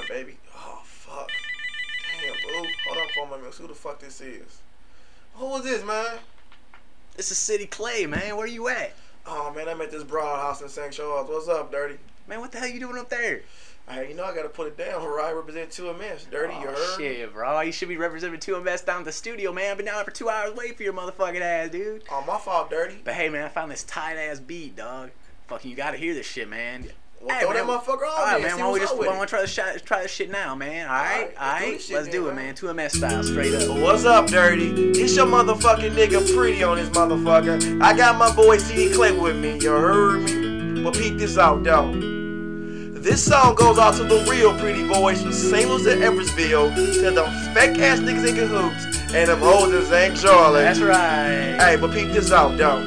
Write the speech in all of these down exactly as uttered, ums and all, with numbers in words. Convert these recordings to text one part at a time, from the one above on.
baby. Oh, fuck. Damn, boo. Hold on for a moment. Who the fuck this is? Who is this, man? This is City Clay, man. Where you at? Oh, man, I'm at this broad house in Saint Charles. What's up, Dirty? Man, what the hell you doing up there? Hey, you know I gotta put it down, right? Represent two M S. Dirty, oh, you heard? Shit, bro. You should be representing two M S down at the studio, man. I've been down there for two hours waiting for your motherfucking ass, dude. Oh, my fault, Dirty. But hey, man, I found this tight-ass beat, dog. Fucking, you gotta hear this shit, man. Well, hey, throw man. that motherfucker on, all right, man. man. Why don't we just why don't we try this shit, try this shit now, man? All right, all right. Let's do, Let's do it, man. two M S style, straight up. What's up, Dirty? It's your motherfucking nigga Pretty on this motherfucker. I got my boy City Clay with me. You heard me? But peep this out, though. This song goes out to the real pretty boys from Saint Louis and Eversville, to them fake ass niggas in cahoots, and them hoes in Saint Charles. That's right. Hey, but peep this out, though.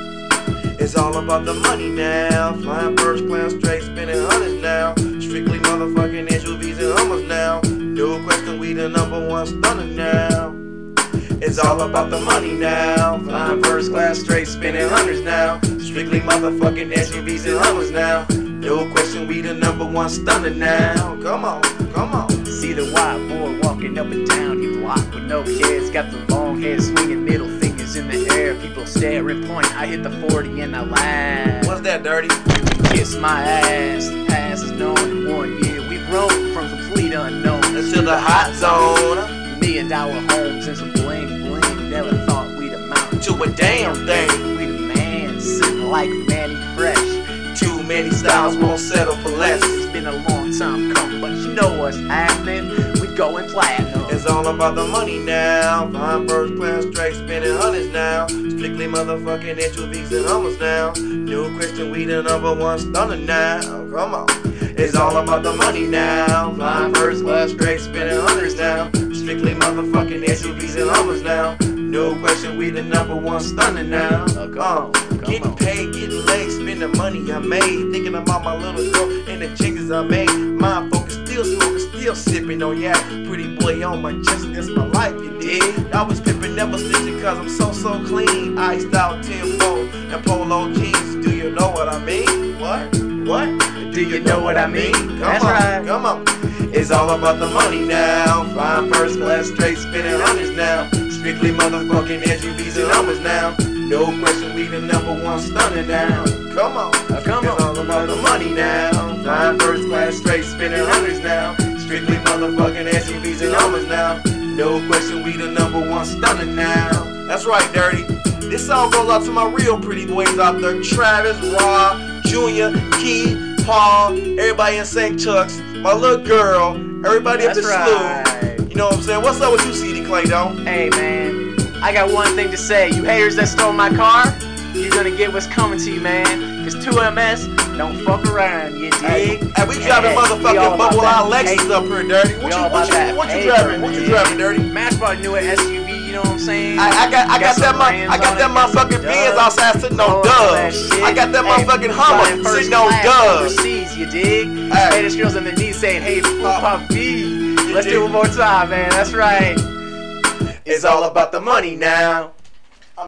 It's all about the money now. Flying first class straight, spending hundreds now. Strictly motherfucking S U Vs and Hummers now. No question, we the number one stunner now. It's all about the money now. Flying first class straight, spending hundreds now. Strictly motherfucking S U Vs and Hummers now. No question, we the number one stunner now. Come on, come on. See the white boy walking up and down, he block with no kids. Got the long hair swinging, middle fingers in the air. People stare and point. I hit the forty and I laugh. What's that, Dirty? You can kiss my ass. The past is known in one year. We've grown from complete unknown to the hot zone. Million dollar homes and some bling bling. Never thought we'd amount to a damn thing. We the man sitting like Manny Fresh. Too many styles won't settle for less. It's been a long time coming, but you know what's happening. We going platinum. It's all about the money now. Flying first class straight, spending hundreds now. Strictly motherfucking S U Vs and Hummers now. No question, we the number one stunner now. Come on. It's all about the money now. Flying first class straight, spending hundreds now. Strictly motherfucking S U Vs and Hummers now. No question, we the number one stunner now. Oh, come on, come getting on. paid, getting laid, spending money I made. Thinking about my little girl and the changes I made. Mind focus, still smoking, still sipping on yak. Pretty boy on my chest, that's my life, you dig? I was pimping, never snitching, cause I'm so, so clean. Iced out, tenfold, and polo jeans. Do you know what I mean? What? What? Do you know what I mean? Come That's on, right. come on. It's all about the money now. Flying first class straight, spinning hundreds now. Strictly motherfucking S U Vs and Hummers now. No question, we the number one stunner now. Come on, uh, come it's on. all about the money now. Flying first class straight, spinning hundreds now. Strictly motherfucking S U Vs and Hummers now. No question, we the number one stunner now. That's right, Dirty. This song goes out to my real pretty boys out there. Travis, Rob, Junior, Key, Paul, everybody in Saint Chuck's, my little girl, everybody That's up the right. slew. You know what I'm saying? What's up with you, City Clay, though? Hey, man, I got one thing to say. You haters that stole my car, you're gonna get what's coming to you, man. Cause two M S don't fuck around, you dig? Hey, hey we driving hey, motherfucking bubble out Lexus hey, up here, Dirty. What you, what you, what you driving? What you driving, Dirty? Mash brought a new S U V, you know what I'm saying? I, I got, I got, got that, my, I got that motherfucking Benz outside sitting on dubs. I got that hey, motherfucking Hummer sitting on dubs. Overseas, you dig? Hey. Spanish girls in the knee saying, "Hey, Papa B." Let's do it one more time, man. That's right. It's all about the money now.